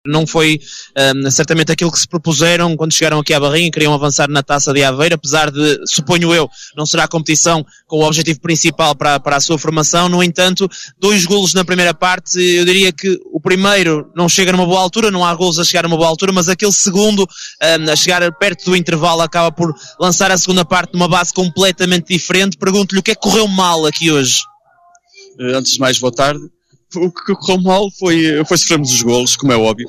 Não foi certamente aquilo que se propuseram quando chegaram aqui à Barrinha, queriam avançar na Taça de Aveiro, apesar de, suponho eu, não será a competição com o objetivo principal para a sua formação. No entanto, 2 golos na primeira parte, eu diria que o primeiro não chega numa boa altura, não há golos a chegar numa boa altura, mas aquele segundo, a chegar perto do intervalo, acaba por lançar a segunda parte numa base completamente diferente. Pergunto-lhe o que é que correu mal aqui hoje? Antes de mais, boa tarde. O que correu mal foi sofrermos os golos, como é óbvio.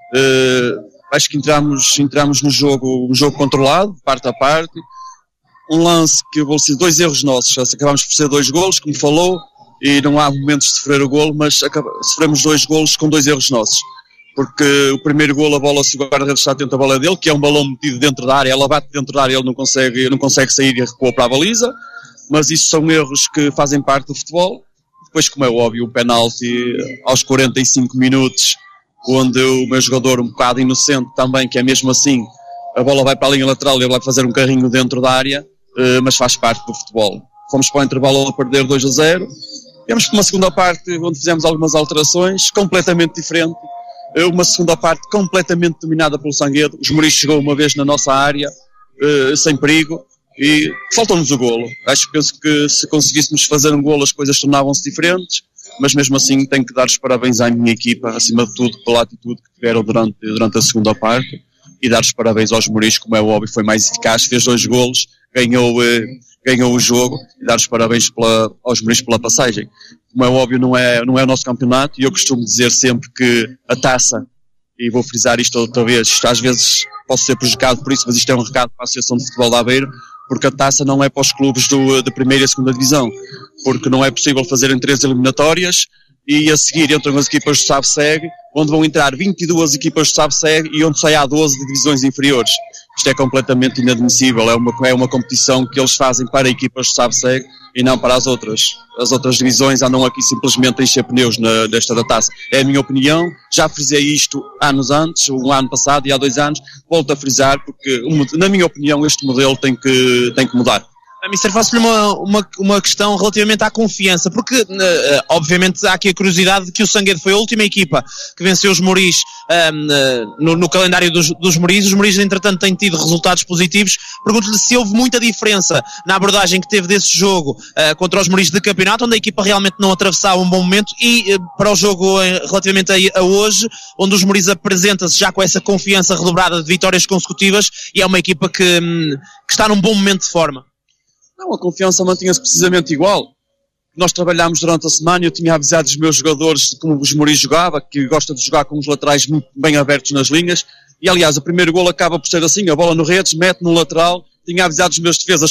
Acho que entramos no jogo controlado, parte a parte. Um lance que vou dizer 2 erros nossos. Acabámos por ser 2 golos, como falou, e não há momentos de sofrer o golo, mas sofremos 2 golos com 2 erros nossos. Porque o primeiro golo, a bola, se o guarda-redes está atento à bola dele, que é um balão metido dentro da área, ela bate dentro da área, ele não consegue sair e recua para a baliza. Mas isso são erros que fazem parte do futebol. Depois, como é óbvio, o penalti aos 45 minutos, onde o meu jogador, um bocado inocente também, que é mesmo assim, a bola vai para a linha lateral e ele vai fazer um carrinho dentro da área, mas faz parte do futebol. Fomos para o intervalo a perder 2-0. Viemos para uma segunda parte onde fizemos algumas alterações, completamente diferente. Uma segunda parte completamente dominada pelo Sanguedo. Os Moris chegou uma vez na nossa área, sem perigo. E faltou-nos o golo. Penso que se conseguíssemos fazer um golo as coisas tornavam-se diferentes, mas mesmo assim tenho que dar os parabéns à minha equipa, acima de tudo pela atitude que tiveram durante a segunda parte, e dar os parabéns aos Moris, como é óbvio, foi mais eficaz, fez 2 golos, ganhou o jogo, e dar os parabéns aos Moris pela passagem. Como é óbvio, não é o nosso campeonato, e eu costumo dizer sempre que a taça, e vou frisar isto outra vez, isto às vezes posso ser prejudicado por isso, mas isto é um recado para a Associação de Futebol de Aveiro, porque a taça não é para os clubes de primeira e segunda divisão, porque não é possível fazerem 3 eliminatórias e a seguir entram as equipas do SABSEG, onde vão entrar 22 equipas do SABSEG e onde sai há 12 de divisões inferiores. Isto é completamente inadmissível, é uma competição que eles fazem para equipas do SABSEG e não para as outras. As outras divisões andam aqui simplesmente a encher pneus desta da taça. É a minha opinião, já frisei isto anos antes, um ano passado e há 2 anos, volto a frisar porque, na minha opinião, este modelo tem que mudar. Mister, faço-lhe uma questão relativamente à confiança, porque obviamente há aqui a curiosidade de que o Sanguedo foi a última equipa que venceu os Moris no calendário dos Moris. Os Moris, entretanto, têm tido resultados positivos. Pergunto-lhe se houve muita diferença na abordagem que teve desse jogo contra os Moris de campeonato, onde a equipa realmente não atravessava um bom momento, e para o jogo relativamente a hoje, onde os Moris apresenta-se já com essa confiança redobrada de vitórias consecutivas e é uma equipa que está num bom momento de forma. Não, a confiança mantinha-se precisamente igual. Nós trabalhámos durante a semana e eu tinha avisado os meus jogadores de como os Moris jogava, que gosta de jogar com os laterais muito bem abertos nas linhas. E aliás, o primeiro golo acaba por ser assim, a bola no redes, mete no lateral. Tinha avisado os meus defesas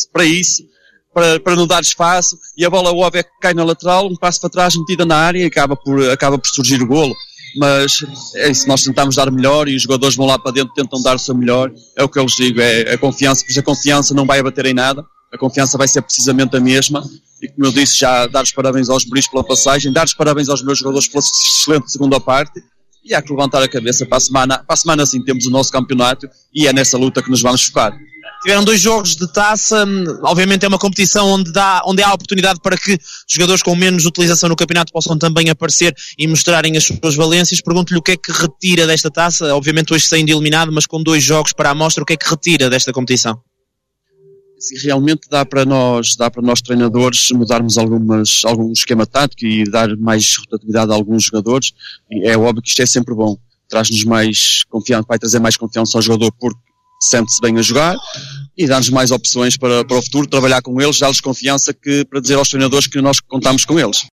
para não dar espaço. E a bola óbvio é que cai na lateral, um passo para trás, metida na área e acaba por surgir o golo. Mas é isso, nós tentamos dar melhor e os jogadores vão lá para dentro, tentam dar o seu melhor. É o que eu lhes digo, é a confiança, porque a confiança não vai abater em nada. A confiança vai ser precisamente a mesma e, como eu disse, já dar os parabéns aos Moris pela passagem, dar os parabéns aos meus jogadores pela excelente segunda parte e há que levantar a cabeça para a semana. Para a semana sim temos o nosso campeonato e é nessa luta que nos vamos focar. Tiveram 2 jogos de taça, obviamente é uma competição onde há oportunidade para que jogadores com menos utilização no campeonato possam também aparecer e mostrarem as suas valências. Pergunto-lhe o que é que retira desta taça, obviamente hoje saindo eliminado, mas com 2 jogos para a amostra, o que é que retira desta competição? Realmente dá para nós treinadores mudarmos algum esquema tático e dar mais rotatividade a alguns jogadores, e é óbvio que isto é sempre bom, traz-nos mais confiança, vai trazer mais confiança ao jogador porque sente-se bem a jogar e dá-nos mais opções para o futuro, trabalhar com eles, dar-lhes confiança para dizer aos treinadores que nós contamos com eles.